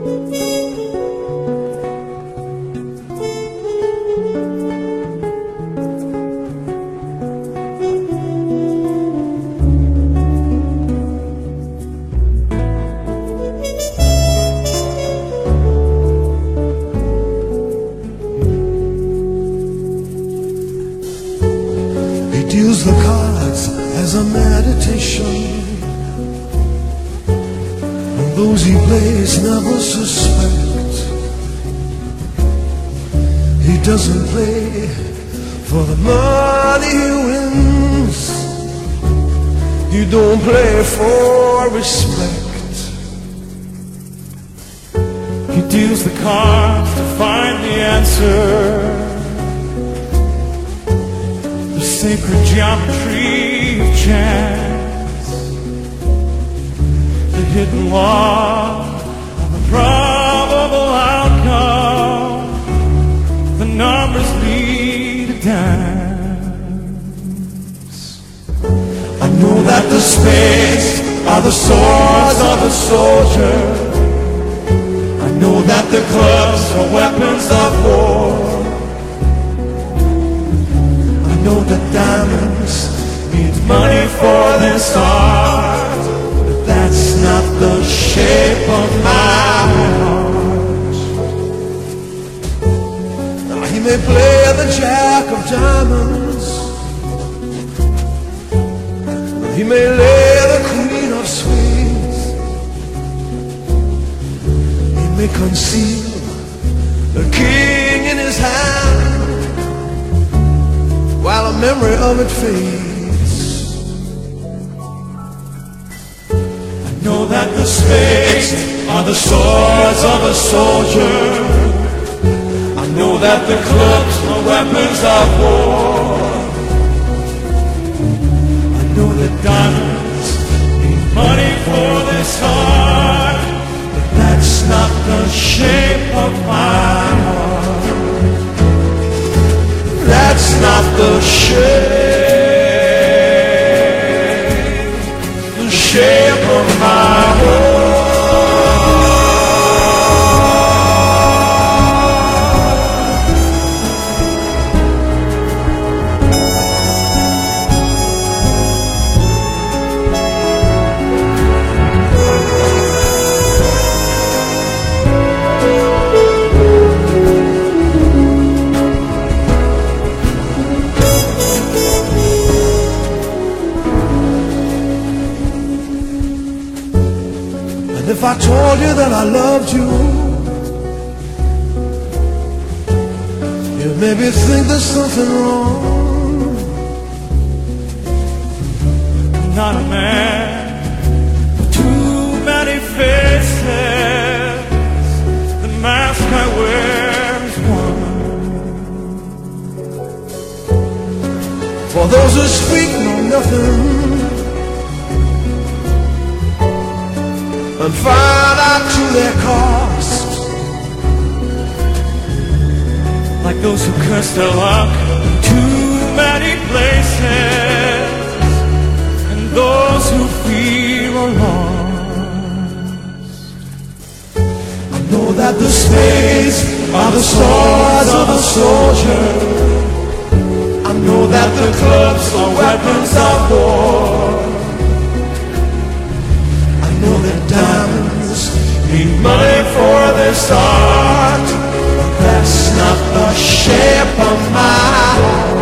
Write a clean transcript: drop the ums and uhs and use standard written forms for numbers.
Deals the cards as a meditation, and those he plays never suspect. He doesn't play for the money he wins. You don't play for respect. He deals the cards to find the answer. Sacred geometry of chance, the hidden law of a probable outcome. The numbers lead a dance. I know that the spades are the swords of a soldier. I know that the clubs are weapons of war. I know that diamonds means money for this art, but that's not the shape of my heart. Now he may play the jack of diamonds, he may lay the queen of spades, he may conceal the king in his hand, while a memory of it fades. I know that the spades are the swords of a soldier. I know that the clubs are weapons of war. I know that diamonds need money for this heart, but that's not the shape of my heart. That's not the shape of my heart. If I told you that I loved you, you'd maybe think there's something wrong. I'm not a man with too many faces. The mask I wear is one. For those who speak know nothing and find out to their cost, like those who curse their luck in too many places, and those who fear are lost. I know that the spades are the swords of a soldier. I know that the clubs are weapons of war. I know that diamonds need money for this art, but that's not the shape of my heart.